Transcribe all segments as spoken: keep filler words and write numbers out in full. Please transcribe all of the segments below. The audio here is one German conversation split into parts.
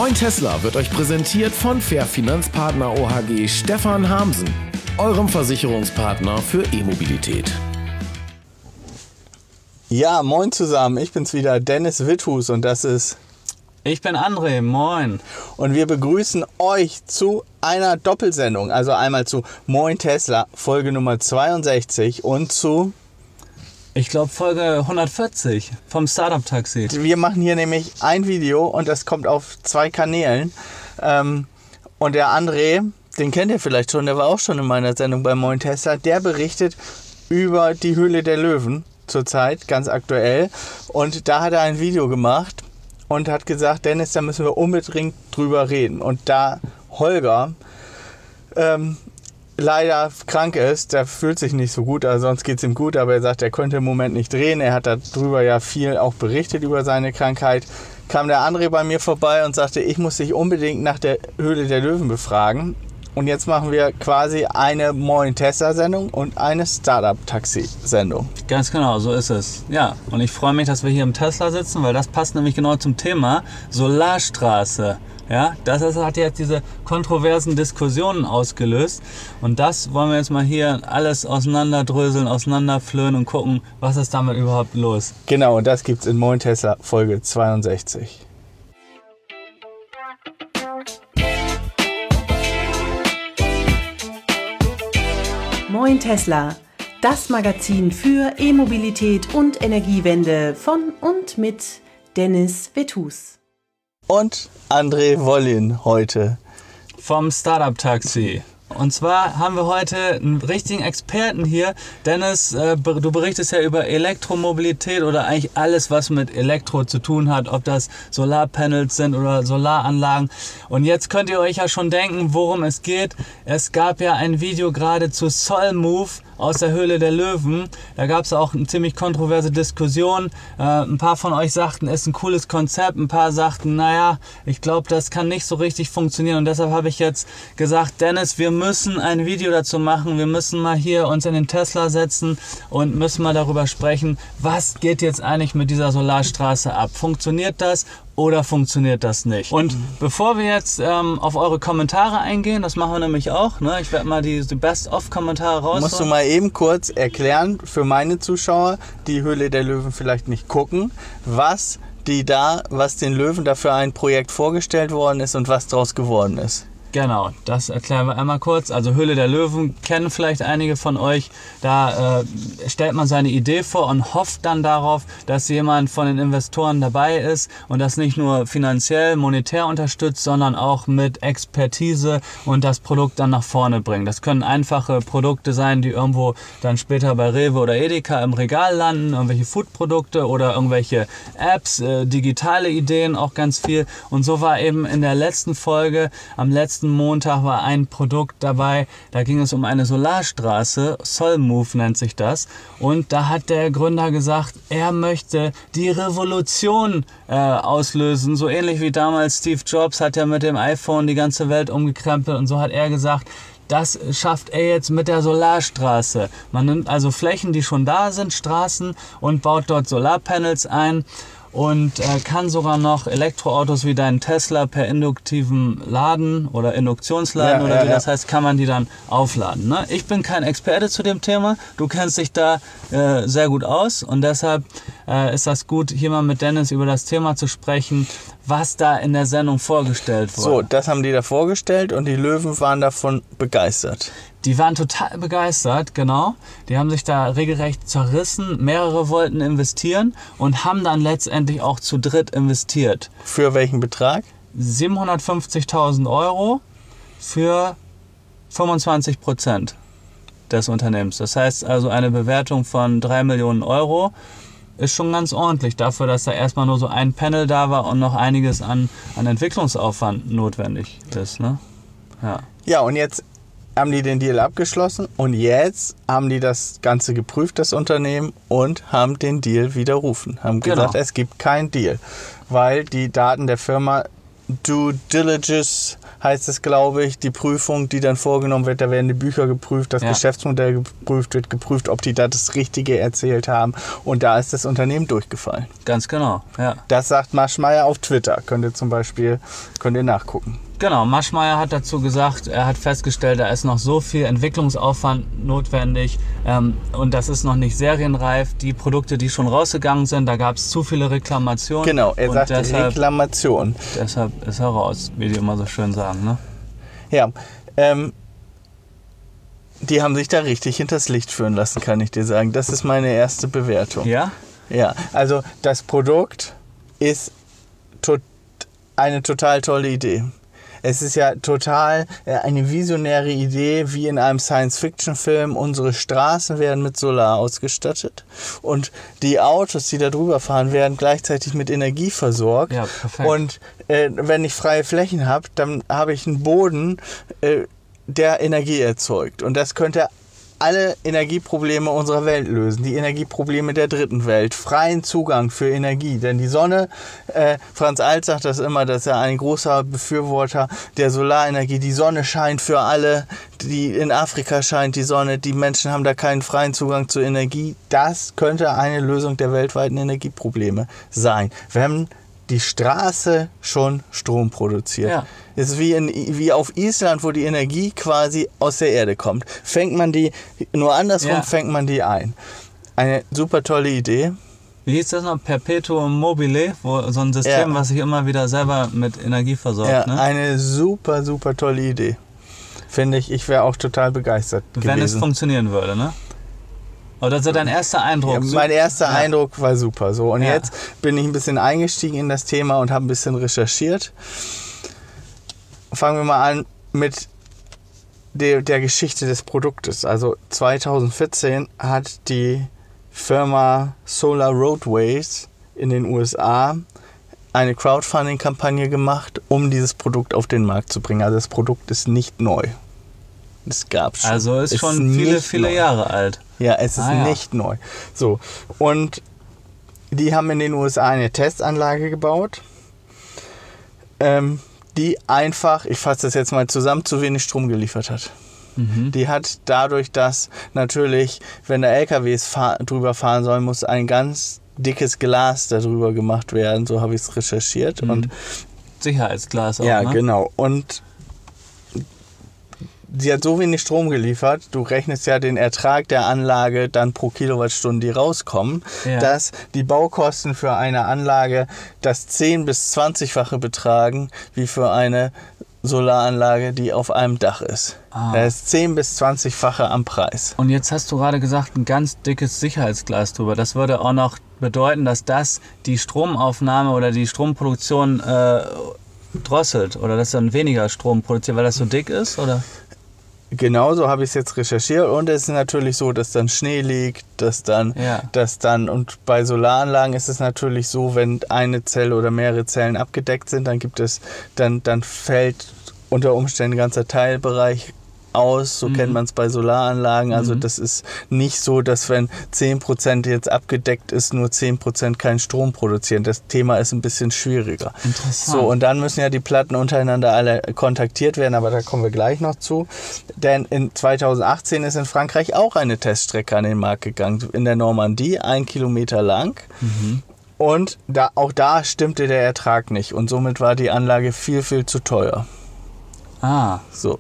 Moin Tesla wird euch präsentiert von Fair Finanzpartner O H G Stefan Hamsen, eurem Versicherungspartner für E-Mobilität. Ja, moin zusammen, ich bin's wieder, Dennis Withus und das ist... Ich bin André, moin. Und wir begrüßen euch zu einer Doppelsendung, also einmal zu Moin Tesla, Folge Nummer zweiundsechzig und zu... Ich glaube Folge hundertvierzig vom Startup Taxi. Wir machen hier nämlich ein Video und das kommt auf zwei Kanälen. Ähm, und der André, den kennt ihr vielleicht schon, der war auch schon in meiner Sendung bei Moin Tesla, der berichtet über die Höhle der Löwen zurzeit, ganz aktuell. Und da hat er ein Video gemacht und hat gesagt, Dennis, da müssen wir unbedingt drüber reden. Und da Holger ähm, leider krank ist, der fühlt sich nicht so gut, also sonst geht es ihm gut, aber er sagt, er könnte im Moment nicht drehen. Er hat darüber ja viel auch berichtet, über seine Krankheit. Kam der André bei mir vorbei und sagte, ich muss dich unbedingt nach der Höhle der Löwen befragen. Und jetzt machen wir quasi eine Moin Tesla-Sendung und eine Startup-Taxi-Sendung. Ganz genau, so ist es. Ja, und ich freue mich, dass wir hier im Tesla sitzen, weil das passt nämlich genau zum Thema Solarstraße. Ja, das ist, hat jetzt diese kontroversen Diskussionen ausgelöst. Und das wollen wir jetzt mal hier alles auseinanderdröseln, auseinanderflöhen und gucken, was ist damit überhaupt los. Genau, und das gibt's in Moin Tesla Folge zweiundsechzig. Moin Tesla, das Magazin für E-Mobilität und Energiewende von und mit Dennis Withus. Und André Wollin heute. Vom Startup Taxi. Und zwar haben wir heute einen richtigen Experten hier. Dennis, äh, du berichtest ja über Elektromobilität oder eigentlich alles, was mit Elektro zu tun hat, ob das Solarpanels sind oder Solaranlagen. Und jetzt könnt ihr euch ja schon denken, worum es geht. Es gab ja ein Video gerade zu Solmove aus der Höhle der Löwen. Da gab es auch eine ziemlich kontroverse Diskussion. Äh, ein paar von euch sagten, es ist ein cooles Konzept. Ein paar sagten, naja, ich glaube, das kann nicht so richtig funktionieren. Und deshalb habe ich jetzt gesagt, Dennis, wir müssen ein Video dazu machen. Wir müssen mal hier uns in den Tesla setzen und müssen mal darüber sprechen, was geht jetzt eigentlich mit dieser Solarstraße ab? Funktioniert das? Oder funktioniert das nicht? Und mhm. bevor wir jetzt ähm, auf eure Kommentare eingehen, das machen wir nämlich auch, ne? Ich werde mal die, die Best-of-Kommentare rausholen. Musst du mal eben kurz erklären für meine Zuschauer, die Höhle der Löwen vielleicht nicht gucken, was die da, was den Löwen da für ein Projekt vorgestellt worden ist und was daraus geworden ist. Genau, das erklären wir einmal kurz. Also Höhle der Löwen kennen vielleicht einige von euch. Da äh, stellt man seine Idee vor und hofft dann darauf, dass jemand von den Investoren dabei ist und das nicht nur finanziell, monetär unterstützt, sondern auch mit Expertise und das Produkt dann nach vorne bringt. Das können einfache Produkte sein, die irgendwo dann später bei Rewe oder Edeka im Regal landen, irgendwelche Foodprodukte oder irgendwelche Apps, äh, digitale Ideen, auch ganz viel. Und so war eben in der letzten Folge, am letzten Montag war ein Produkt dabei, da ging es um eine Solarstraße, Solmove nennt sich das, und da hat der Gründer gesagt, er möchte die Revolution äh, auslösen, so ähnlich wie damals Steve Jobs hat ja mit dem iPhone die ganze Welt umgekrempelt und so hat er gesagt, das schafft er jetzt mit der Solarstraße. Man nimmt also Flächen, die schon da sind, Straßen, und baut dort Solarpanels ein. Und äh, kann sogar noch Elektroautos wie deinen Tesla per induktiven Laden oder Induktionsladen ja, oder ja, wie ja. das heißt, kann man die dann aufladen. Ne? Ich bin kein Experte zu dem Thema, du kennst dich da äh, sehr gut aus und deshalb äh, ist das gut, hier mal mit Dennis über das Thema zu sprechen, was da in der Sendung vorgestellt wurde. So, das haben die da vorgestellt und die Löwen waren davon begeistert. Die waren total begeistert, genau. Die haben sich da regelrecht zerrissen. Mehrere wollten investieren und haben dann letztendlich auch zu dritt investiert. Für welchen Betrag? siebenhundertfünfzigtausend Euro für fünfundzwanzig Prozent des Unternehmens. Das heißt also eine Bewertung von drei Millionen Euro ist schon ganz ordentlich dafür, dass da erstmal nur so ein Panel da war und noch einiges an, an Entwicklungsaufwand notwendig ist. Ne? Ja. Ja, und jetzt haben die den Deal abgeschlossen und jetzt haben die das Ganze geprüft, das Unternehmen, und haben den Deal widerrufen. Haben gesagt, genau. Es gibt keinen Deal, weil die Daten der Firma Due Diligence heißt es, glaube ich, die Prüfung, die dann vorgenommen wird, da werden die Bücher geprüft, das Ja. Geschäftsmodell geprüft, wird geprüft, ob die da das Richtige erzählt haben. Und da ist das Unternehmen durchgefallen. Ganz genau, ja. Das sagt Maschmeyer auf Twitter. Könnt ihr zum Beispiel könnt ihr nachgucken. Genau, Maschmeyer hat dazu gesagt, er hat festgestellt, da ist noch so viel Entwicklungsaufwand notwendig ähm, und das ist noch nicht serienreif. Die Produkte, die schon rausgegangen sind, da gab es zu viele Reklamationen. Genau, er und sagt deshalb, Reklamation. deshalb ist er raus, wie die immer so schön sagen. Ne? Ja, ähm, die haben sich da richtig hinters Licht führen lassen, kann ich dir sagen. Das ist meine erste Bewertung. Ja? Ja, also das Produkt ist tot, eine total tolle Idee. Es ist ja total äh, eine visionäre Idee, wie in einem Science-Fiction-Film. Unsere Straßen werden mit Solar ausgestattet und die Autos, die da drüber fahren, werden gleichzeitig mit Energie versorgt. Ja, perfekt. Und äh, wenn ich freie Flächen habe, dann habe ich einen Boden, äh, der Energie erzeugt. Und das könnte alle Energieprobleme unserer Welt lösen, die Energieprobleme der dritten Welt, freien Zugang für Energie. Denn die Sonne, äh, Franz Alt sagt das immer, dass er ein großer Befürworter der Solarenergie, die Sonne scheint für alle, die in Afrika scheint die Sonne, die Menschen haben da keinen freien Zugang zur Energie. Das könnte eine Lösung der weltweiten Energieprobleme sein, wenn die Straße schon Strom produziert. Ja. Es ist wie, in, wie auf Island, wo die Energie quasi aus der Erde kommt. Fängt man die, nur andersrum Ja. fängt man die ein. Eine super tolle Idee. Wie hieß das noch? Perpetuum mobile, wo so ein System, Ja. was sich immer wieder selber mit Energie versorgt. Ja, Ne? eine super, super tolle Idee. Finde ich, ich wäre auch total begeistert Wenn es gewesen. funktionieren würde, ne? Oder so dein erster Eindruck? Ja, So- mein erster Ja. Eindruck war super. So, und Ja. jetzt bin ich ein bisschen eingestiegen in das Thema und habe ein bisschen recherchiert. Fangen wir mal an mit der, der Geschichte des Produktes. Also zweitausendvierzehn hat die Firma Solar Roadways in den U S A eine Crowdfunding-Kampagne gemacht, um dieses Produkt auf den Markt zu bringen. Also das Produkt ist nicht neu. Es gab schon. Also ist Es schon viele, nicht viele neu. Jahre alt. Ja, es ist Ah, ja. nicht neu. So, und die haben in den U S A eine Testanlage gebaut, ähm, die einfach, ich fasse das jetzt mal zusammen, zu wenig Strom geliefert hat. Mhm. Die hat dadurch, dass natürlich, wenn da L K Ws fahr- drüber fahren sollen, muss ein ganz dickes Glas darüber gemacht werden. So habe ich es recherchiert. Mhm. Und Sicherheitsglas auch, ja, ne? genau. Und sie hat so wenig Strom geliefert, du rechnest ja den Ertrag der Anlage dann pro Kilowattstunde, die rauskommen, Ja. dass die Baukosten für eine Anlage das zehn- bis zwanzigfache betragen, wie für eine Solaranlage, die auf einem Dach ist. Ah. Das ist zehn- bis zwanzigfache am Preis. Und jetzt hast du gerade gesagt, ein ganz dickes Sicherheitsglas drüber. Das würde auch noch bedeuten, dass das die Stromaufnahme oder die Stromproduktion äh, drosselt oder dass dann weniger Strom produziert, weil das so dick ist, oder? Genauso habe ich es jetzt recherchiert und es ist natürlich so, dass dann Schnee liegt, dass dann, Ja. dass dann, und bei Solaranlagen ist es natürlich so, wenn eine Zelle oder mehrere Zellen abgedeckt sind, dann gibt es, dann, dann fällt unter Umständen ein ganzer Teilbereich aus, so Mhm. kennt man es bei Solaranlagen, also Mhm. das ist nicht so, dass wenn zehn Prozent jetzt abgedeckt ist, nur zehn Prozent keinen Strom produzieren. Das Thema ist ein bisschen schwieriger. Interessant. So, und dann müssen ja die Platten untereinander alle kontaktiert werden, aber da kommen wir gleich noch zu. Denn in zweitausendachtzehn ist in Frankreich auch eine Teststrecke an den Markt gegangen, in der Normandie, ein Kilometer lang. Mhm. Und da, auch da stimmte der Ertrag nicht und somit war die Anlage viel, viel zu teuer. Ah, So.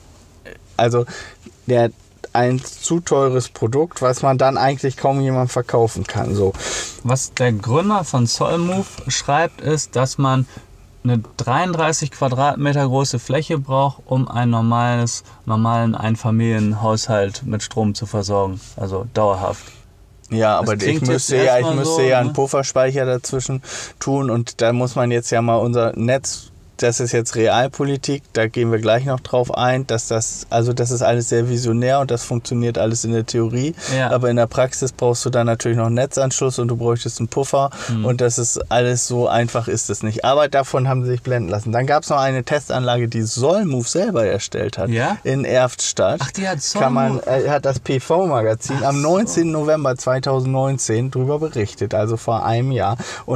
Also der, ein zu teures Produkt, was man dann eigentlich kaum jemand verkaufen kann. So. was der Gründer von Solmove schreibt, ist, dass man eine dreiunddreißig Quadratmeter große Fläche braucht, um einen normales, normalen Einfamilienhaushalt mit Strom zu versorgen. Also dauerhaft. Ja, aber ich klingt jetzt müsste ja, ich erstmal müsste so, ja ne? einen Pufferspeicher dazwischen tun und da muss man jetzt ja mal unser Netz, das ist jetzt Realpolitik, da gehen wir gleich noch drauf ein, dass das, also das ist alles sehr visionär und das funktioniert alles in der Theorie, Ja. aber in der Praxis brauchst du dann natürlich noch einen Netzanschluss und du bräuchtest einen Puffer Mhm. und das ist alles, so einfach ist es nicht. Aber davon haben sie sich blenden lassen. Dann gab es noch eine Testanlage, die Solmove selber erstellt hat, Ja? in Erftstadt. Ach, die hat Kann man, Solmove- äh, hat das P V-Magazin Ach am so. neunzehnten November zweitausendneunzehn drüber berichtet, also vor einem Jahr. Und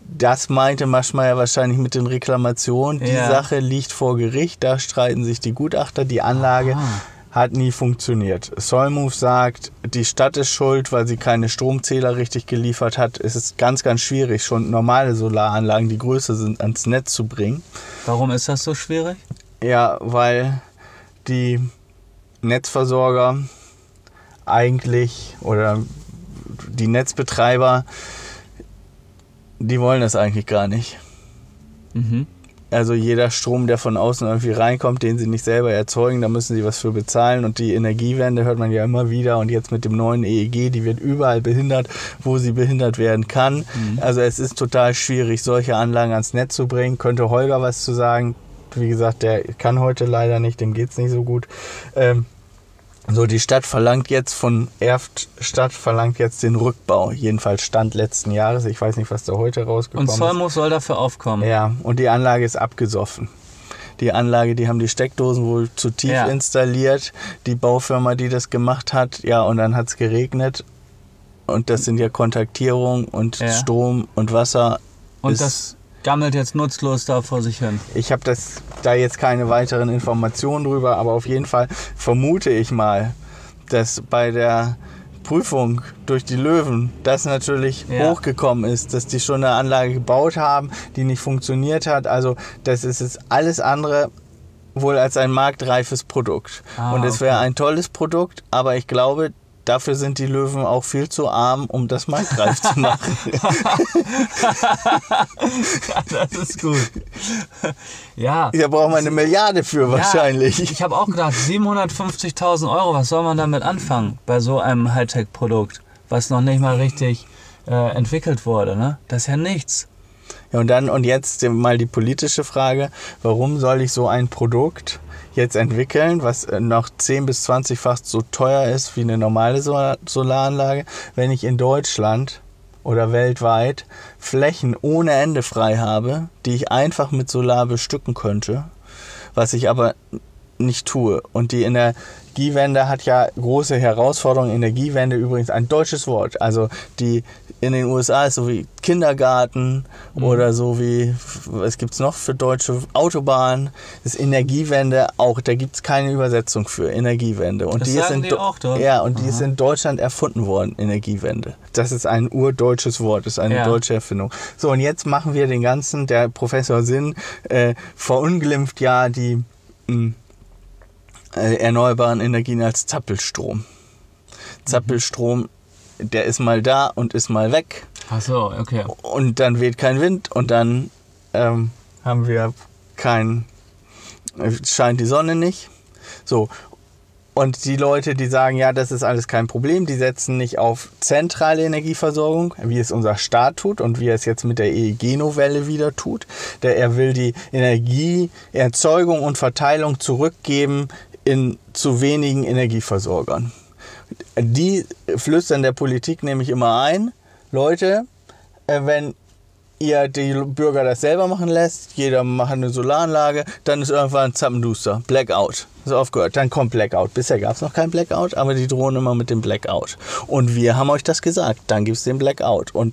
das meinte Maschmeyer wahrscheinlich mit den Reklamationen. Die Ja. Sache liegt vor Gericht, da streiten sich die Gutachter. Die Anlage Aha. hat nie funktioniert. Solmove sagt, die Stadt ist schuld, weil sie keine Stromzähler richtig geliefert hat. Es ist ganz, ganz schwierig, schon normale Solaranlagen, die größer sind, ans Netz zu bringen. Warum ist das so schwierig? Ja, weil die Netzversorger eigentlich oder die Netzbetreiber, die wollen das eigentlich gar nicht. Mhm. Also jeder Strom, der von außen irgendwie reinkommt, den sie nicht selber erzeugen, da müssen sie was für bezahlen. Und die Energiewende hört man ja immer wieder. Und jetzt mit dem neuen E E G, die wird überall behindert, wo sie behindert werden kann. Mhm. Also es ist total schwierig, solche Anlagen ans Netz zu bringen. Könnte Holger was zu sagen. Wie gesagt, der kann heute leider nicht, dem geht es nicht so gut. Ähm, So, die Stadt verlangt jetzt von Erft Stadt verlangt jetzt den Rückbau. Jedenfalls Stand letzten Jahres. Ich weiß nicht, was da heute rausgekommen Und ist. Solmove soll dafür aufkommen. Ja, und die Anlage ist abgesoffen. Die Anlage, die haben die Steckdosen wohl zu tief Ja. installiert. Die Baufirma, die das gemacht hat, ja, und dann hat es geregnet. Und das sind ja Kontaktierung und Ja. Strom und Wasser. Und ist, das gammelt jetzt nutzlos da vor sich hin. Ich habe das da jetzt keine weiteren Informationen drüber, aber auf jeden Fall vermute ich mal, dass bei der Prüfung durch die Löwen das natürlich Ja. hochgekommen ist, dass die schon eine Anlage gebaut haben, die nicht funktioniert hat. Also das ist jetzt alles andere wohl als ein marktreifes Produkt. Ah, und es wäre okay. ein tolles Produkt, aber ich glaube, dafür sind die Löwen auch viel zu arm, um das marktreif zu machen. Das ist gut. Ja. Da braucht man eine Milliarde für wahrscheinlich. Ja, ich habe auch gedacht, siebenhundertfünfzigtausend Euro, was soll man damit anfangen bei so einem Hightech-Produkt, was noch nicht mal richtig äh, entwickelt wurde, ne? Das ist ja nichts. Ja, und dann und jetzt mal die politische Frage, warum soll ich so ein Produkt jetzt entwickeln, was noch zehn bis zwanzig-fach so teuer ist wie eine normale Sol- Solaranlage, wenn ich in Deutschland oder weltweit Flächen ohne Ende frei habe, die ich einfach mit Solar bestücken könnte, was ich aber nicht tue. Und die Energiewende hat ja große Herausforderungen. Energiewende übrigens ein deutsches Wort. Also die in den U S A ist so wie Kindergarten mhm. oder so wie, was gibt es noch für deutsche Autobahn? Das ist Energiewende auch, da gibt es keine Übersetzung für Energiewende. Und Das die sagen ist in die Do- auch dort? Ja, und die Aha. ist in Deutschland erfunden worden, Energiewende. Das ist ein urdeutsches Wort, das ist eine Ja. deutsche Erfindung. So, und jetzt machen wir den ganzen, der Professor Sinn äh, verunglimpft ja die mh, äh, erneuerbaren Energien als Zappelstrom. Zappelstrom, der ist mal da und ist mal weg. Ach so, okay. Und dann weht kein Wind und dann ähm, haben wir kein, scheint die Sonne nicht. So. Und die Leute, die sagen, ja, das ist alles kein Problem, die setzen nicht auf zentrale Energieversorgung, wie es unser Staat tut und wie er es jetzt mit der E E G-Novelle wieder tut. Der, er will die Energieerzeugung und Verteilung zurückgeben in zu wenigen Energieversorgern. Die flüstern der Politik nämlich immer ein, Leute, äh, wenn ihr die Bürger das selber machen lässt, jeder macht eine Solaranlage, dann ist irgendwann Zappenduster, Blackout. Ist aufgehört, dann kommt Blackout. Bisher gab es noch kein Blackout, aber die drohen immer mit dem Blackout. Und wir haben euch das gesagt, dann gibt es den Blackout. Und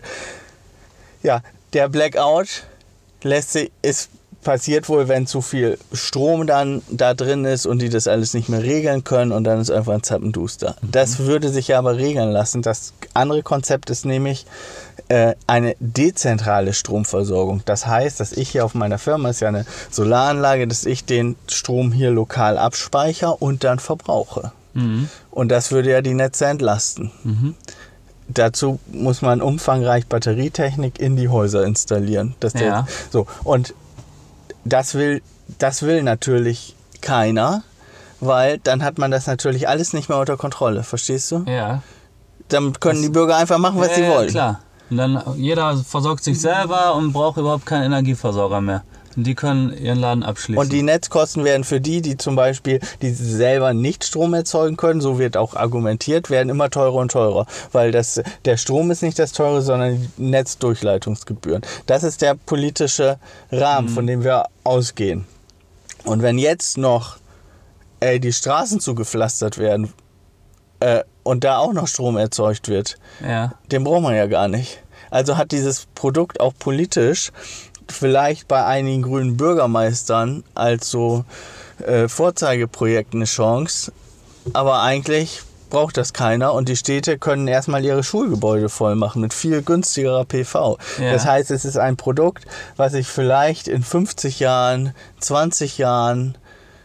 ja, der Blackout lässt sich, ist passiert wohl, wenn zu viel Strom dann da drin ist und die das alles nicht mehr regeln können und dann ist einfach ein Zappenduster. Mhm. Das würde sich ja aber regeln lassen. Das andere Konzept ist nämlich äh, eine dezentrale Stromversorgung. Das heißt, dass ich hier auf meiner Firma, ist ja eine Solaranlage, dass ich den Strom hier lokal abspeichere und dann verbrauche. Mhm. Und das würde ja die Netze entlasten. Mhm. Dazu muss man umfangreich Batterietechnik in die Häuser installieren. Dass der, Ja. so, und Das will, das will natürlich keiner, weil dann hat man das natürlich alles nicht mehr unter Kontrolle, verstehst du? Ja. Dann können die Bürger einfach machen, was ja, sie ja, wollen. Klar. Und dann jeder versorgt sich selber und braucht überhaupt keinen Energieversorger mehr. Und die können ihren Laden abschließen. Und die Netzkosten werden für die, die zum Beispiel, die selber nicht Strom erzeugen können, so wird auch argumentiert, werden immer teurer und teurer. Weil das, der Strom ist nicht das Teure, sondern die Netzdurchleitungsgebühren. Das ist der politische Rahmen, mhm. von dem wir ausgehen. Und wenn jetzt noch ey, die Straßen zugepflastert werden äh, und da auch noch Strom erzeugt wird, ja. den braucht man ja gar nicht. Also hat dieses Produkt auch politisch vielleicht bei einigen grünen Bürgermeistern als so äh, Vorzeigeprojekt eine Chance, aber eigentlich braucht das keiner und die Städte können erstmal ihre Schulgebäude voll machen mit viel günstigerer P V. Ja. Das heißt, es ist ein Produkt, was ich vielleicht in fünfzig Jahren, zwanzig Jahren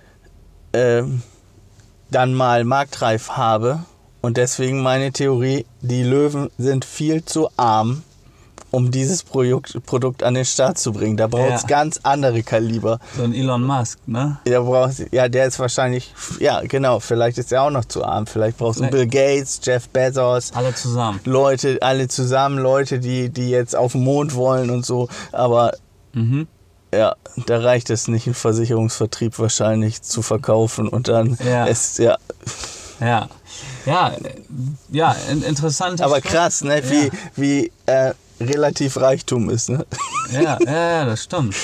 äh, dann mal marktreif habe und deswegen meine Theorie, die Löwen sind viel zu arm, um dieses Produkt, Produkt an den Start zu bringen. Da braucht es ja. ganz andere Kaliber. So ein Elon Musk, ne? Der braucht, ja, der ist wahrscheinlich, ja genau, vielleicht ist er auch noch zu arm. Vielleicht brauchst du Bill Gates, Jeff Bezos. Alle zusammen. Leute, alle zusammen, Leute, die, die jetzt auf den Mond wollen und so. Aber mhm. ja, da reicht es nicht, einen Versicherungsvertrieb wahrscheinlich zu verkaufen und dann ja. ist, ja... Ja, ja, ja, interessant. Aber krass, ne, wie, ja. wie äh, relativ Reichtum ist, ne? Ja, ja, ja, das stimmt.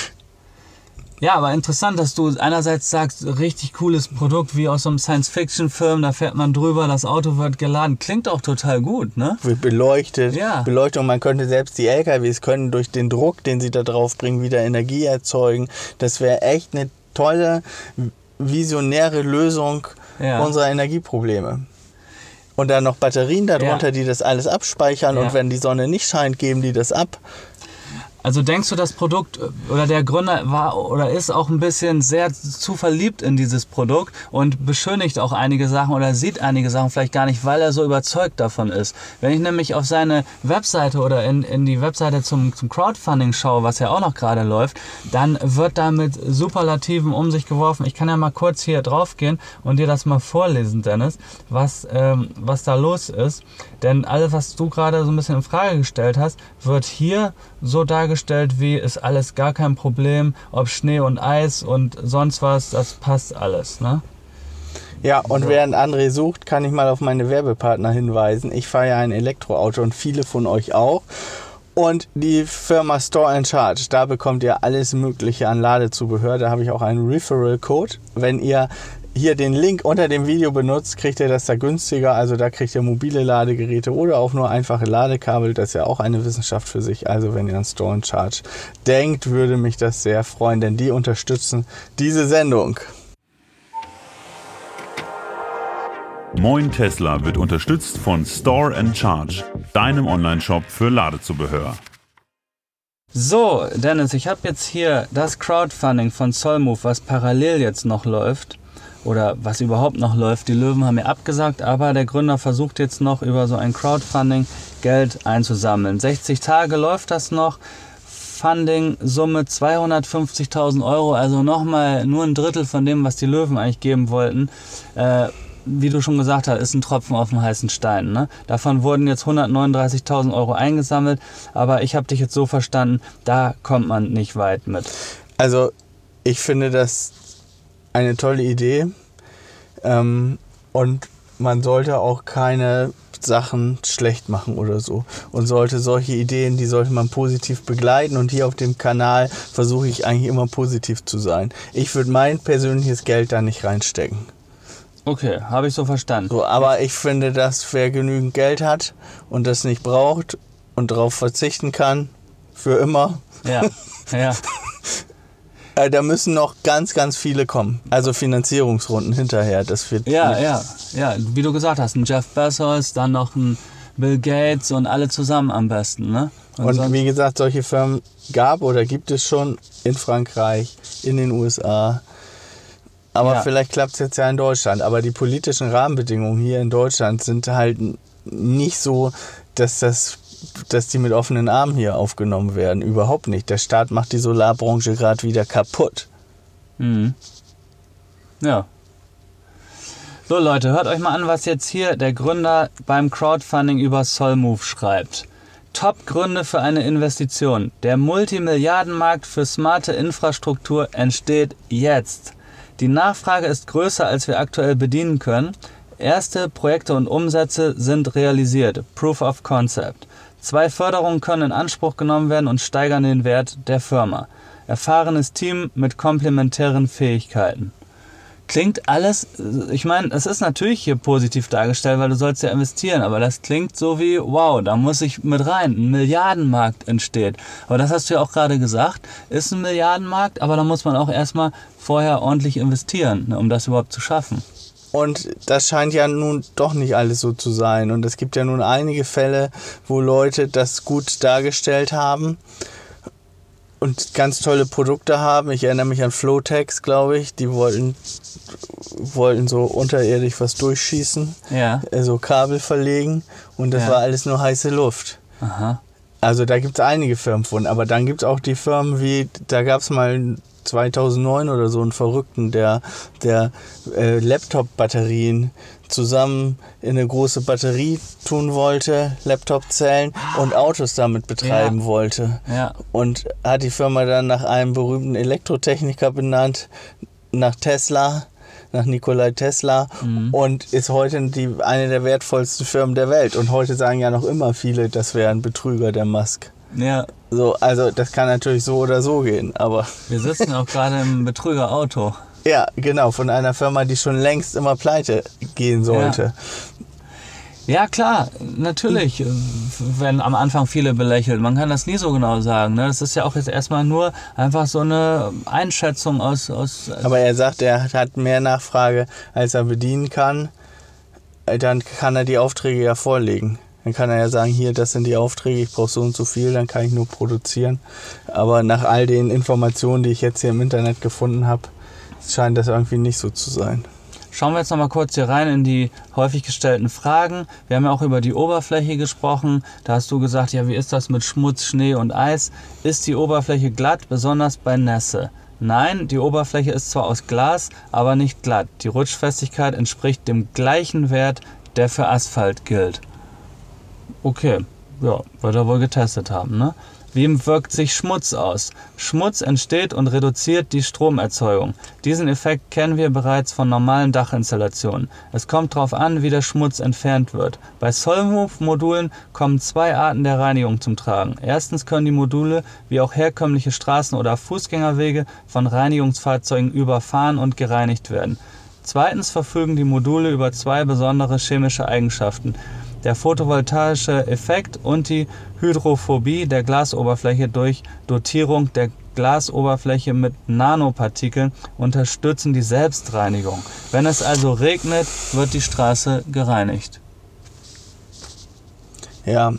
Ja, aber interessant, dass du einerseits sagst, richtig cooles Produkt wie aus so einem Science-Fiction-Film, da fährt man drüber, das Auto wird geladen. Klingt auch total gut, ne? Wird beleuchtet, ja. Beleuchtung, man könnte selbst die L K Ws können durch den Druck, den sie da drauf bringen, wieder Energie erzeugen. Das wäre echt eine tolle, visionäre Lösung ja. unserer Energieprobleme. Und dann noch Batterien darunter, ja. die das alles abspeichern ja. und wenn die Sonne nicht scheint, geben die das ab. Also denkst du, das Produkt oder der Gründer war oder ist auch ein bisschen sehr zu verliebt in dieses Produkt und beschönigt auch einige Sachen oder sieht einige Sachen vielleicht gar nicht, weil er so überzeugt davon ist. Wenn ich nämlich auf seine Webseite oder in, in die Webseite zum, zum Crowdfunding schaue, was ja auch noch gerade läuft, dann wird da mit Superlativen um sich geworfen. Ich kann ja mal kurz hier drauf gehen und dir das mal vorlesen, Dennis, was, ähm, was da los ist. Denn alles, was du gerade so ein bisschen in Frage gestellt hast, wird hier so dargestellt, wie ist alles gar kein Problem, ob Schnee und Eis und sonst was, das passt alles, ne? Ja, und so. Während André sucht, kann ich mal auf meine Werbepartner hinweisen. Ich fahre ja ein Elektroauto und viele von euch auch. Und die Firma Store and Charge, da bekommt ihr alles Mögliche an Ladezubehör. Da habe ich auch einen Referral-Code. Wenn ihr hier den Link unter dem Video benutzt, kriegt ihr das da günstiger. Also da kriegt ihr mobile Ladegeräte oder auch nur einfache Ladekabel. Das ist ja auch eine Wissenschaft für sich. Also wenn ihr an Store and Charge denkt, würde mich das sehr freuen, denn die unterstützen diese Sendung. Moin Tesla wird unterstützt von Store and Charge, deinem Online-Shop für Ladezubehör. So, Dennis, ich habe jetzt hier das Crowdfunding von Solmove, was parallel jetzt noch läuft. Oder was überhaupt noch läuft. Die Löwen haben mir abgesagt, aber der Gründer versucht jetzt noch über so ein Crowdfunding Geld einzusammeln. sechzig Tage läuft das noch. Funding-Summe zweihundertfünfzigtausend Euro, also nochmal nur ein Drittel von dem, was die Löwen eigentlich geben wollten. Äh, wie du schon gesagt hast, ist ein Tropfen auf dem heißen Stein. Ne? Davon wurden jetzt hundertneununddreißigtausend Euro eingesammelt, aber ich habe dich jetzt so verstanden, da kommt man nicht weit mit. Also ich finde das eine tolle Idee ähm, und man sollte auch keine Sachen schlecht machen oder so und sollte solche Ideen, die sollte man positiv begleiten und hier auf dem Kanal versuche ich eigentlich immer positiv zu sein. Ich würde mein persönliches Geld da nicht reinstecken. Okay, habe ich so verstanden. So, aber ich finde, dass wer genügend Geld hat und das nicht braucht und darauf verzichten kann, für immer, ja, ja. Da müssen noch ganz, ganz viele kommen. Also Finanzierungsrunden hinterher. Das wird ja, ja, ja. Wie du gesagt hast, ein Jeff Bezos, dann noch ein Bill Gates und alle zusammen am besten. Ne? Und, und wie gesagt, solche Firmen gab oder gibt es schon in Frankreich, in den U S A. Aber ja. vielleicht klappt es jetzt ja in Deutschland. Aber die politischen Rahmenbedingungen hier in Deutschland sind halt nicht so, dass das dass die mit offenen Armen hier aufgenommen werden. Überhaupt nicht. Der Staat macht die Solarbranche gerade wieder kaputt. Mhm. Ja. So Leute, hört euch mal an, was jetzt hier der Gründer beim Crowdfunding über Solmove schreibt. Top-Gründe für eine Investition. Der Multimilliardenmarkt für smarte Infrastruktur entsteht jetzt. Die Nachfrage ist größer, als wir aktuell bedienen können. Erste Projekte und Umsätze sind realisiert. Proof of Concept. Zwei Förderungen können in Anspruch genommen werden und steigern den Wert der Firma. Erfahrenes Team mit komplementären Fähigkeiten. klingt alles, ich meine, es ist natürlich hier positiv dargestellt, weil du sollst ja investieren, aber das klingt so wie, wow, da muss ich mit rein, ein Milliardenmarkt entsteht. Aber das hast du ja auch gerade gesagt, ist ein Milliardenmarkt, aber da muss man auch erstmal vorher ordentlich investieren, ne, um das überhaupt zu schaffen. Und das scheint ja nun doch nicht alles so zu sein. Und es gibt ja nun einige Fälle, wo Leute das gut dargestellt haben und ganz tolle Produkte haben. Ich erinnere mich an Flotex, glaube ich. Die wollten, wollten so unterirdisch was durchschießen, Ja. so Kabel verlegen und das Ja. war alles nur heiße Luft. Aha. Also da gibt es einige Firmen von, aber dann gibt es auch die Firmen wie, da gab es mal zweitausendneun oder so einen Verrückten, der, der äh, Laptop-Batterien zusammen in eine große Batterie tun wollte, Laptop-Zellen, und Autos damit betreiben Ja. wollte. Ja. Und hat die Firma dann nach einem berühmten Elektrotechniker benannt, nach Tesla, nach Nikolai Tesla, Mhm. und ist heute die, eine der wertvollsten Firmen der Welt. Und heute sagen ja noch immer viele, das wäre ein Betrüger, der Musk. Ja, So, also das kann natürlich so oder so gehen, aber wir sitzen auch gerade im Betrügerauto. ja, genau, von einer Firma, die schon längst immer pleite gehen sollte. Ja, klar, natürlich werden am Anfang viele belächelt. Man kann das nie so genau sagen. Ne? Das ist ja auch jetzt erstmal nur einfach so eine Einschätzung aus... aus Aber er sagt, er hat mehr Nachfrage, als er bedienen kann. Dann kann er die Aufträge ja vorlegen. Dann kann er ja sagen, hier, das sind die Aufträge, ich brauche so und so viel, dann kann ich nur produzieren. Aber nach all den Informationen, die ich jetzt hier im Internet gefunden habe, scheint das irgendwie nicht so zu sein. Schauen wir jetzt noch mal kurz hier rein in die häufig gestellten Fragen. Wir haben ja auch über die Oberfläche gesprochen. Da hast du gesagt, ja, wie ist das mit Schmutz, Schnee und Eis? Ist die Oberfläche glatt, besonders bei Nässe? Nein, die Oberfläche ist zwar aus Glas, aber nicht glatt. Die Rutschfestigkeit entspricht dem gleichen Wert, der für Asphalt gilt. Okay, ja, wird er wohl getestet haben, ne? Wie wirkt sich Schmutz aus? Schmutz entsteht und reduziert die Stromerzeugung. Diesen Effekt kennen wir bereits von normalen Dachinstallationen. Es kommt darauf an, wie der Schmutz entfernt wird. Bei Solmove-Modulen kommen zwei Arten der Reinigung zum Tragen. Erstens können die Module, wie auch herkömmliche Straßen- oder Fußgängerwege, von Reinigungsfahrzeugen überfahren und gereinigt werden. Zweitens verfügen die Module über zwei besondere chemische Eigenschaften: der photovoltaische Effekt und die Hydrophobie der Glasoberfläche durch Dotierung der Glasoberfläche mit Nanopartikeln unterstützen die Selbstreinigung. Wenn es also regnet, wird die Straße gereinigt. Ja.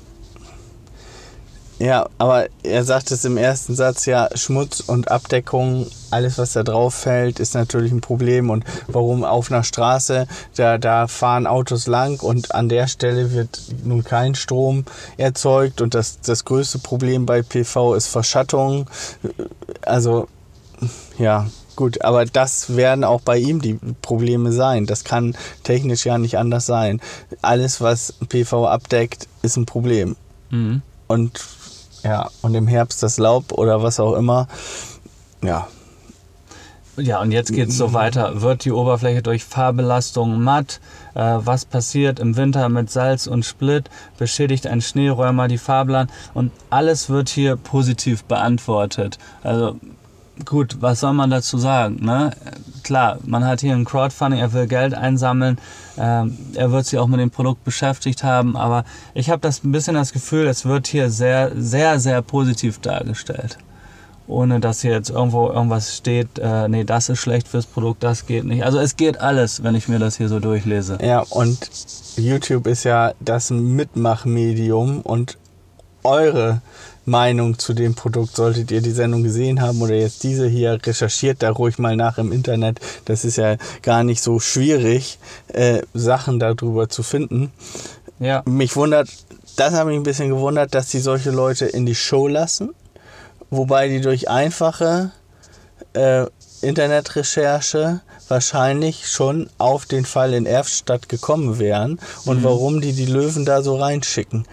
Ja, aber er sagt es im ersten Satz, ja, Schmutz und Abdeckung, alles was da drauf fällt, ist natürlich ein Problem. Und warum auf einer Straße, da, da fahren Autos lang und an der Stelle wird nun kein Strom erzeugt. Und das, das größte Problem bei P V ist Verschattung. Also, ja, gut, aber das werden auch bei ihm die Probleme sein. Das kann technisch ja nicht anders sein. Alles, was P V abdeckt, ist ein Problem. Mhm. Und ja, und im Herbst das Laub oder was auch immer, ja. Ja, und jetzt geht es so weiter. Wird die Oberfläche durch Fahrbelastung matt? Äh, was passiert im Winter mit Salz und Split? Beschädigt ein Schneeräumer die Fahrplan? Und alles wird hier positiv beantwortet. Also gut, was soll man dazu sagen? Ne? Klar, man hat hier ein Crowdfunding, er will Geld einsammeln, ähm, er wird sich auch mit dem Produkt beschäftigt haben, aber ich habe das ein bisschen das Gefühl, es wird hier sehr, sehr, sehr positiv dargestellt. Ohne dass hier jetzt irgendwo irgendwas steht, äh, nee, das ist schlecht fürs Produkt, das geht nicht. Also es geht alles, wenn ich mir das hier so durchlese. Ja, und YouTube ist ja das Mitmachmedium und eure Meinung zu dem Produkt, solltet ihr die Sendung gesehen haben oder jetzt diese hier, recherchiert da ruhig mal nach im Internet. Das ist ja gar nicht so schwierig, äh, Sachen darüber zu finden. Ja. Mich wundert, das hat mich ein bisschen gewundert, dass die solche Leute in die Show lassen, wobei die durch einfache äh, Internetrecherche wahrscheinlich schon auf den Fall in Erftstadt gekommen wären und Mhm. warum die die Löwen da so reinschicken.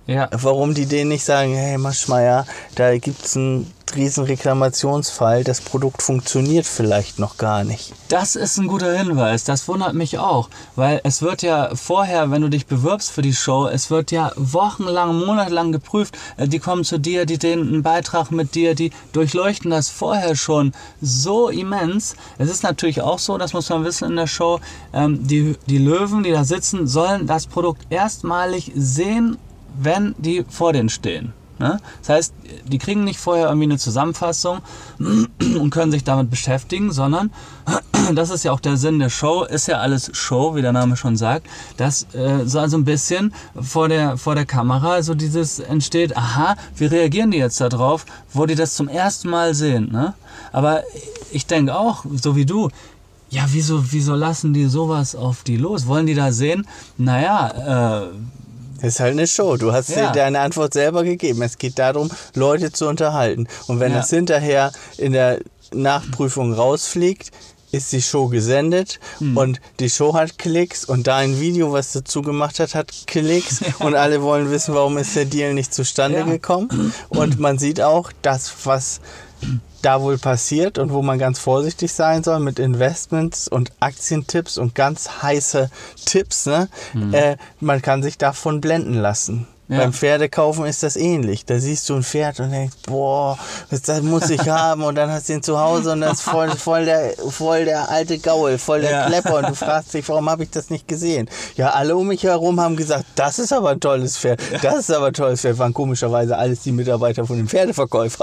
Ja. Warum die denen nicht sagen, hey Maschmeyer, da gibt es einen riesen Reklamationsfall, das Produkt funktioniert vielleicht noch gar nicht. Das ist ein guter Hinweis, das wundert mich auch, weil es wird ja vorher, wenn du dich bewirbst für die Show, es wird ja wochenlang, monatelang geprüft, die kommen zu dir, die denen einen Beitrag mit dir, die durchleuchten das vorher schon so immens. Es ist natürlich auch so, das muss man wissen in der Show, ähm, die, die Löwen, die da sitzen, sollen das Produkt erstmalig sehen, wenn die vor denen stehen. Das heißt, die kriegen nicht vorher irgendwie eine Zusammenfassung und können sich damit beschäftigen, sondern das ist ja auch der Sinn der Show, ist ja alles Show, wie der Name schon sagt, dass äh, so also ein bisschen vor der, vor der Kamera so dieses entsteht, aha, wie reagieren die jetzt da drauf, wo die das zum ersten Mal sehen. Ne? Aber ich denke auch, so wie du, ja, wieso, wieso lassen die sowas auf die los? Wollen die da sehen? Naja, äh, Das ist halt eine Show. Du hast Ja. dir deine Antwort selber gegeben. Es geht darum, Leute zu unterhalten. Und wenn Ja. das hinterher in der Nachprüfung rausfliegt, ist die Show gesendet Hm. und die Show hat Klicks und da ein Video, was dazu gemacht hat, hat Klicks und alle wollen wissen, warum ist der Deal nicht zustande Ja. gekommen. Und man sieht auch, das, was da wohl passiert und wo man ganz vorsichtig sein soll mit Investments und Aktientipps und ganz heiße Tipps, ne? Mhm. Äh, man kann sich davon blenden lassen. Ja. Beim Pferdekaufen ist das ähnlich. Da siehst du ein Pferd und denkst, boah, das, das muss ich haben. Und dann hast du ihn zu Hause und das ist voll, voll, der, voll der alte Gaul, voll der Ja. Klepper. Und du fragst dich, warum habe ich das nicht gesehen? Ja, alle um mich herum haben gesagt, das ist aber ein tolles Pferd. Das ist aber ein tolles Pferd. Waren komischerweise alles die Mitarbeiter von dem Pferdeverkäufer.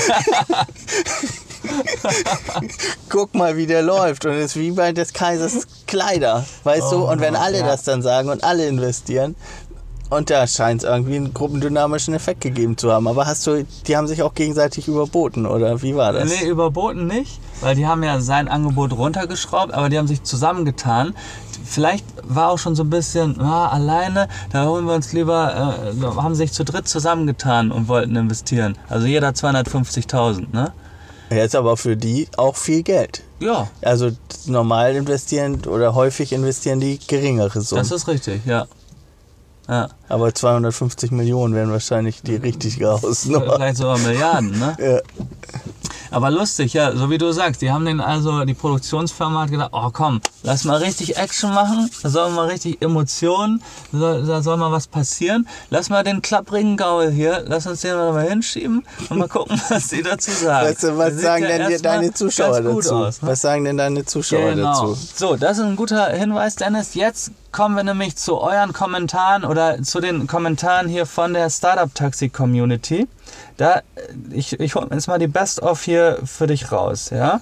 Guck mal, wie der läuft. Und es ist wie bei des Kaisers Kleider. Weißt du? Und wenn alle ja. das dann sagen und alle investieren, und da scheint es irgendwie einen gruppendynamischen Effekt gegeben zu haben. Aber hast du, die haben sich auch gegenseitig überboten, oder wie war das? Nee, überboten nicht, weil die haben ja sein Angebot runtergeschraubt, aber die haben sich zusammengetan. Vielleicht war auch schon so ein bisschen, ah, alleine, da holen wir uns lieber, äh, haben sich zu dritt zusammengetan und wollten investieren. Also jeder zweihundertfünfzigtausend, ne? Ja, ist aber für die auch viel Geld. Ja, Also normal investieren oder häufig investieren die geringere Summen. das ist richtig, ja. Ja, Aber zweihundertfünfzig Millionen wären wahrscheinlich die richtige Hausnummer. vielleicht sogar Milliarden, ne? Ja. Aber lustig, ja, so wie du sagst, die haben den also, die Produktionsfirma hat gedacht, oh komm, lass mal richtig Action machen, da soll mal richtig Emotionen, da soll, da soll mal was passieren, lass mal den klapprigen Gaul hier, lass uns den mal hinschieben und mal gucken, was die dazu sagen. Weißt du, was Der sagen sieht ja denn erstmal deine Zuschauer ganz gut dazu? aus, ne? Was sagen denn deine Zuschauer Genau. dazu? So, das ist ein guter Hinweis, Dennis. Jetzt kommen wir nämlich zu euren Kommentaren oder zu den Kommentaren hier von der Startup-Taxi-Community. Da, ich, ich hole jetzt mal die Best-of hier für dich raus, ja?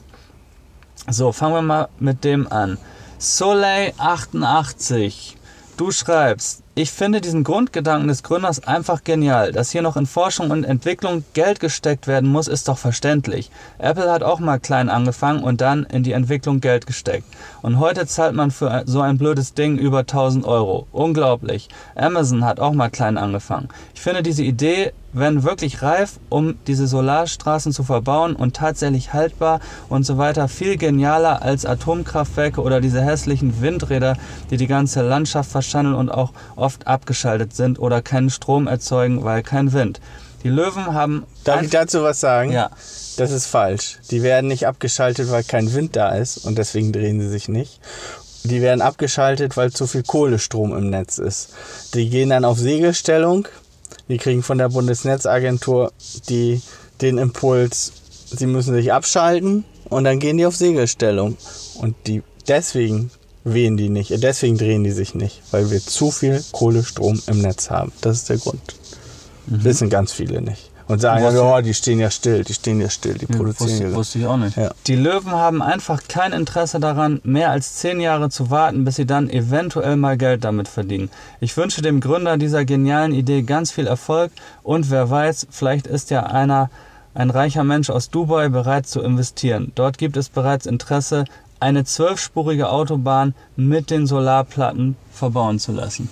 So, fangen wir mal mit dem an. Soleil achtundachtzig. Du schreibst, ich finde diesen Grundgedanken des Gründers einfach genial. Dass hier noch in Forschung und Entwicklung Geld gesteckt werden muss, ist doch verständlich. Apple hat auch mal klein angefangen und dann in die Entwicklung Geld gesteckt. Und heute zahlt man für so ein blödes Ding über tausend Euro. Unglaublich. Amazon hat auch mal klein angefangen. Ich finde diese Idee, wenn wirklich reif, um diese Solarstraßen zu verbauen und tatsächlich haltbar und so weiter, viel genialer als Atomkraftwerke oder diese hässlichen Windräder, die die ganze Landschaft verschandeln und auch oft abgeschaltet sind oder keinen Strom erzeugen, weil kein Wind. Die Löwen haben... Darf ich dazu was sagen? Ja. Das ist falsch. Die werden nicht abgeschaltet, weil kein Wind da ist und deswegen drehen sie sich nicht. Die werden abgeschaltet, weil zu viel Kohlestrom im Netz ist. Die gehen dann auf Segelstellung. Die kriegen von der Bundesnetzagentur die, den Impuls, sie müssen sich abschalten und dann gehen die auf Segelstellung. Und die, deswegen wehen die nicht, deswegen drehen die sich nicht, weil wir zu viel Kohlestrom im Netz haben. Das ist der Grund. Mhm. Wissen ganz viele nicht. Und sagen, Was- ja, die stehen ja still, die stehen ja still, die produzieren Wusste, ja. wusste ich auch nicht. Ja. Die Löwen haben einfach kein Interesse daran, mehr als zehn Jahre zu warten, bis sie dann eventuell mal Geld damit verdienen. Ich wünsche dem Gründer dieser genialen Idee ganz viel Erfolg und wer weiß, vielleicht ist ja einer, ein reicher Mensch aus Dubai bereit zu investieren. Dort gibt es bereits Interesse, eine zwölfspurige Autobahn mit den Solarplatten verbauen zu lassen.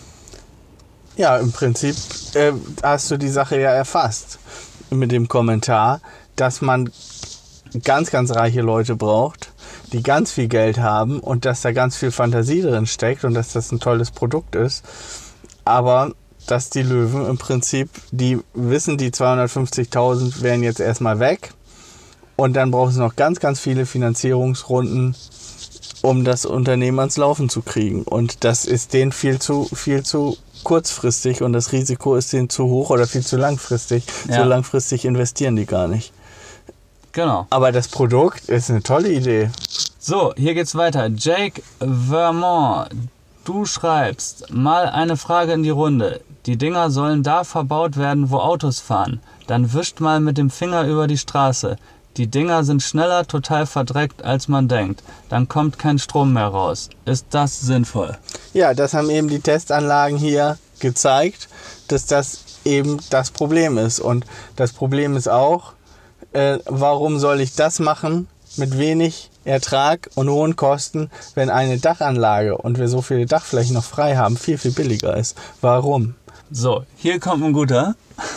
Ja, im Prinzip äh, hast du die Sache ja erfasst mit dem Kommentar, dass man ganz, ganz reiche Leute braucht, die ganz viel Geld haben und dass da ganz viel Fantasie drin steckt und dass das ein tolles Produkt ist. Aber dass die Löwen im Prinzip, die wissen, die zweihundertfünfzigtausend wären jetzt erstmal weg und dann brauchen sie noch ganz, ganz viele Finanzierungsrunden, um das Unternehmen ans Laufen zu kriegen. Und das ist denen viel zu, viel zu kurzfristig und das Risiko ist denen zu hoch oder viel zu langfristig. Ja. So langfristig investieren die gar nicht. Genau. Aber das Produkt ist eine tolle Idee. So, hier geht's weiter. Jake Vermont, du schreibst, mal eine Frage in die Runde. Die Dinger sollen da verbaut werden, wo Autos fahren. Dann wischt mal mit dem Finger über die Straße. Die Dinger sind schneller total verdreckt, als man denkt. Dann kommt kein Strom mehr raus. Ist das sinnvoll? Ja, das haben eben die Testanlagen hier gezeigt, dass das eben das Problem ist. Und das Problem ist auch, äh, warum soll ich das machen mit wenig Ertrag und hohen Kosten, wenn eine Dachanlage und wir so viele Dachflächen noch frei haben, viel, viel billiger ist. Warum? So, hier kommt ein guter.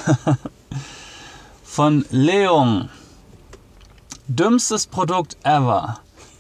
Von Leon. Dümmstes Produkt ever.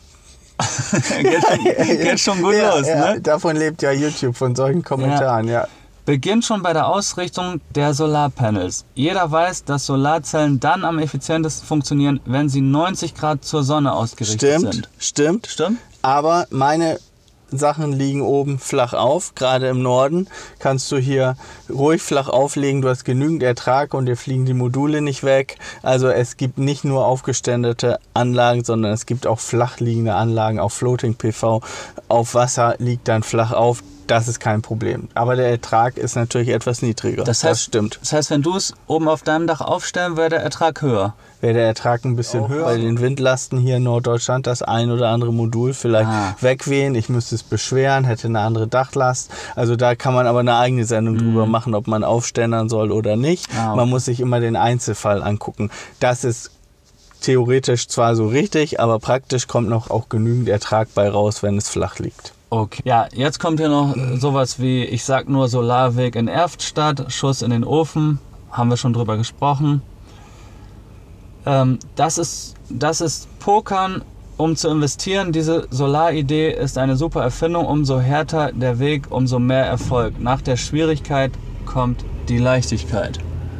geht, schon, geht schon gut ja, los, ja, ne? Davon lebt ja YouTube, von solchen Kommentaren, ja. ja. Beginnt schon bei der Ausrichtung der Solarpanels. Jeder weiß, dass Solarzellen dann am effizientesten funktionieren, wenn sie neunzig Grad zur Sonne ausgerichtet stimmt, sind. Stimmt, stimmt. Aber meine Sachen liegen oben flach auf, gerade im Norden kannst du hier ruhig flach auflegen, du hast genügend Ertrag und dir fliegen die Module nicht weg. Also es gibt nicht nur aufgeständete Anlagen, sondern es gibt auch flach liegende Anlagen, auch Floating P V auf Wasser liegt dann flach auf. Das ist kein Problem. Aber der Ertrag ist natürlich etwas niedriger. Das heißt, das stimmt. Das heißt, wenn du es oben auf deinem Dach aufstellen, wäre der Ertrag höher. Wäre der Ertrag ein bisschen auch höher. Bei den Windlasten hier in Norddeutschland das ein oder andere Modul vielleicht ah. wegwehen. Ich müsste es beschweren, hätte eine andere Dachlast. Also da kann man aber eine eigene Sendung mhm. drüber machen, ob man aufständern soll oder nicht. Ah, okay. Man muss sich immer den Einzelfall angucken. Das ist theoretisch zwar so richtig, aber praktisch kommt noch auch genügend Ertrag bei raus, wenn es flach liegt. Okay. Ja, jetzt kommt hier noch sowas wie, ich sag nur Solarweg in Erftstadt, Schuss in den Ofen, haben wir schon drüber gesprochen. Ähm, das ist, das ist Pokern, um zu investieren. Diese Solaridee ist eine super Erfindung, umso härter der Weg, umso mehr Erfolg. Nach der Schwierigkeit kommt die Leichtigkeit.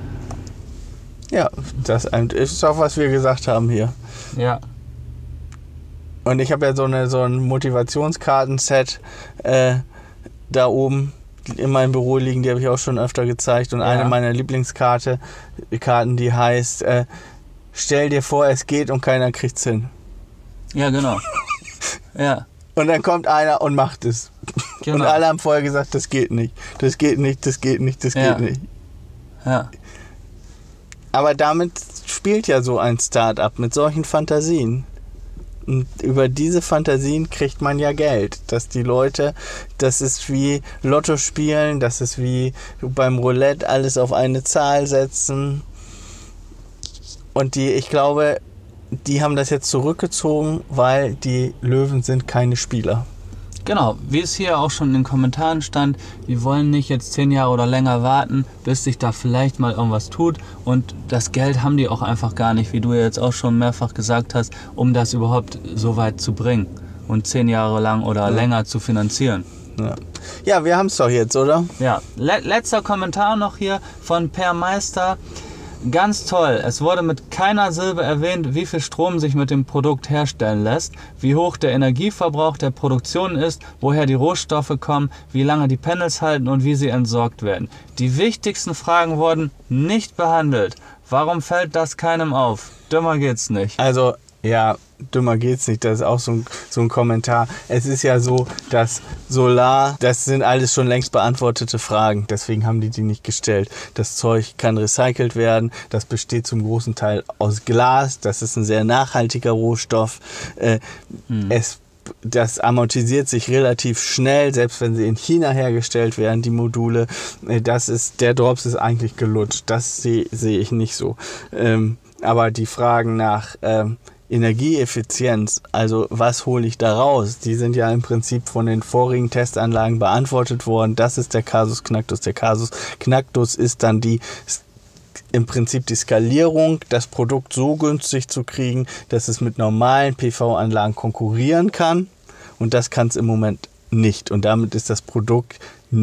Ja, das ist auch, was wir gesagt haben hier. Ja. Und ich habe ja so, eine, so ein Motivationskartenset äh, da oben in meinem Büro liegen, die habe ich auch schon öfter gezeigt. Und ja. eine meiner Lieblingskarte, Karten, die heißt, äh, stell dir vor, es geht und keiner kriegt's hin. Ja, genau. ja. Und dann kommt einer und macht es. Genau. Und alle haben vorher gesagt, das geht nicht, das geht nicht, das geht nicht, das ja. geht nicht. Ja. Aber damit spielt ja so ein Start-up mit solchen Fantasien. Und über diese Fantasien kriegt man ja Geld. Dass die Leute, das ist wie Lotto spielen, das ist wie beim Roulette alles auf eine Zahl setzen. Und die, ich glaube, die haben das jetzt zurückgezogen, weil die Löwen sind keine Spieler. Genau, wie es hier auch schon in den Kommentaren stand, die wollen nicht jetzt zehn Jahre oder länger warten, bis sich da vielleicht mal irgendwas tut. Und das Geld haben die auch einfach gar nicht, wie du jetzt auch schon mehrfach gesagt hast, um das überhaupt so weit zu bringen und zehn Jahre lang oder ja. länger zu finanzieren. Ja, ja, wir haben es doch jetzt, oder? Ja, Le- letzter Kommentar noch hier von Per Meister. Ganz toll, es wurde mit keiner Silbe erwähnt, wie viel Strom sich mit dem Produkt herstellen lässt, wie hoch der Energieverbrauch der Produktion ist, woher die Rohstoffe kommen, wie lange die Panels halten und wie sie entsorgt werden. Die wichtigsten Fragen wurden nicht behandelt. Warum fällt das keinem auf? Dümmer geht's nicht. Also, ja, dümmer geht's nicht. Das ist auch so ein, so ein Kommentar. Es ist ja so, dass Solar, das sind alles schon längst beantwortete Fragen. Deswegen haben die die nicht gestellt. Das Zeug kann recycelt werden. Das besteht zum großen Teil aus Glas. Das ist ein sehr nachhaltiger Rohstoff. Äh, hm. Es Das amortisiert sich relativ schnell, selbst wenn sie in China hergestellt werden, die Module. Das ist, der Drops ist eigentlich gelutscht. Das sehe seh ich nicht so. Ähm, aber die Fragen nach ähm, Energieeffizienz, also was hole ich da raus, die sind ja im Prinzip von den vorigen Testanlagen beantwortet worden. Das ist der Kasus Knacktus. Der Kasus Knacktus ist dann die im Prinzip die Skalierung, das Produkt so günstig zu kriegen, dass es mit normalen P V-Anlagen konkurrieren kann. Und das kann es im Moment nicht. Und damit ist das Produkt nicht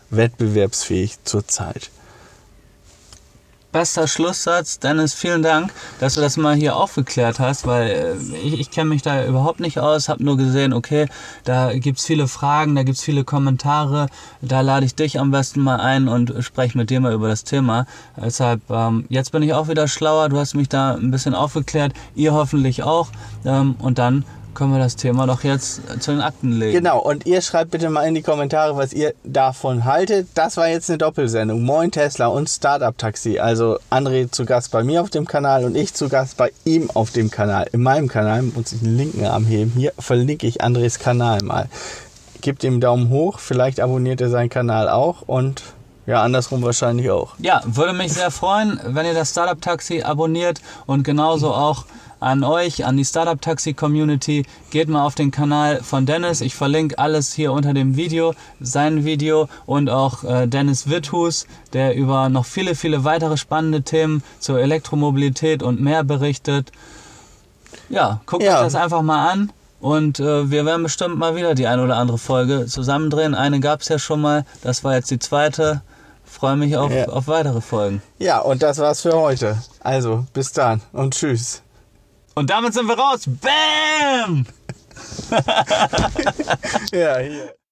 wettbewerbsfähig zurzeit. Bester Schlusssatz. Dennis, vielen Dank, dass du das mal hier aufgeklärt hast, weil äh, ich, ich kenne mich da überhaupt nicht aus, habe nur gesehen, okay, da gibt es viele Fragen, da gibt es viele Kommentare, da lade ich dich am besten mal ein und spreche mit dir mal über das Thema. Deshalb, ähm, jetzt bin ich auch wieder schlauer, du hast mich da ein bisschen aufgeklärt, ihr hoffentlich auch, ähm, und dann können wir das Thema doch jetzt zu den Akten legen. Genau, und ihr schreibt bitte mal in die Kommentare, was ihr davon haltet. Das war jetzt eine Doppelsendung. Moin Tesla und Startup Taxi. Also André zu Gast bei mir auf dem Kanal und ich zu Gast bei ihm auf dem Kanal. In meinem Kanal muss ich den linken Arm heben. Hier verlinke ich Andres Kanal mal. Gebt ihm einen Daumen hoch, vielleicht abonniert er seinen Kanal auch und ja, andersrum wahrscheinlich auch. Ja, würde mich sehr freuen, wenn ihr das Startup Taxi abonniert und genauso auch an euch, an die Startup Taxi Community. Geht mal auf den Kanal von Dennis. Ich verlinke alles hier unter dem Video, sein Video und auch äh, Dennis Withus, der über noch viele, viele weitere spannende Themen zur Elektromobilität und mehr berichtet. Ja, guckt Ja. euch das einfach mal an. Und äh, wir werden bestimmt mal wieder die eine oder andere Folge zusammendrehen. Eine gab es ja schon mal, das war jetzt die zweite. Freue mich auf, Ja. auf weitere Folgen. Ja, und das war's für heute. Also, bis dann und tschüss. Und damit sind wir raus. Bam! Ja, hier.